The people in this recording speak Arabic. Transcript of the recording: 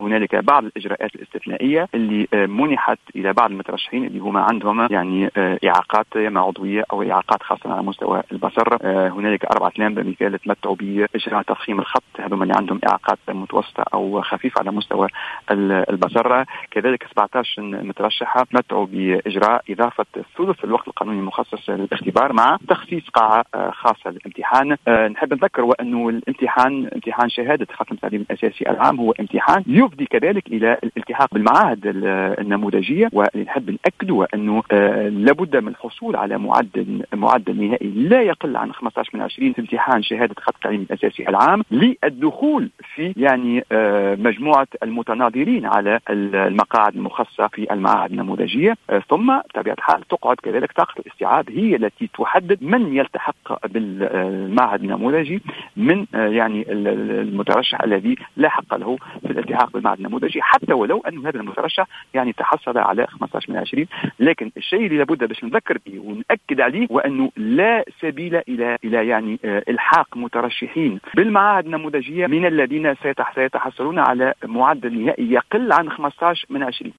هنالك بعض الإجراءات الاستثنائية اللي منحت إلى بعض المترشحين اللي هما عندهم يعني إعاقات عضوية أو إعاقات خاصة على مستوى البصر. هنالك 4 أعلام بمثال تمتعوا بإجراء تفخيم الخط، هذول اللي عندهم إعاقات متوسطة أو خفيفة على مستوى البصر. كذلك 17 مترشحة تمتعوا بإجراء إضافة ثلث الوقت القانوني المخصص للاختبار مع تخصيص قاعة خاصة للامتحان. نحب نذكر وأنه امتحان شهادة ختم التعليم الأساسي العام هو امتحان يفضي كذلك إلى الالتحاق بالمعاهد النموذجية، ونحب نأكد أنه لابد من الحصول على معدل نهائي لا يقل عن 15 من 20 في امتحان شهادة ختم التعليم الأساسي العام للدخول في يعني مجموعة المتناظرين على المقاعد المخصصة في المعاهد النموذجية. ثم بطبيعة الحال تقعد كذلك طاقة الاستيعاب هي التي تحدد من يلتحق بالمعهد النموذجي من يعني المترشح الذي لا حق له في الالتحاق بالمعهد النموذجي، حتى ولو أن هذا المترشح يعني تحصل على 15 من 20. لكن الشيء اللي لابد باش نذكر به ونأكد عليه وأنه لا سبيل إلى يعني الحاق مترشحين بالمعاهد النموذجية من الذين سيتحصلون على معدل نهائي يقل عن 15 من 20.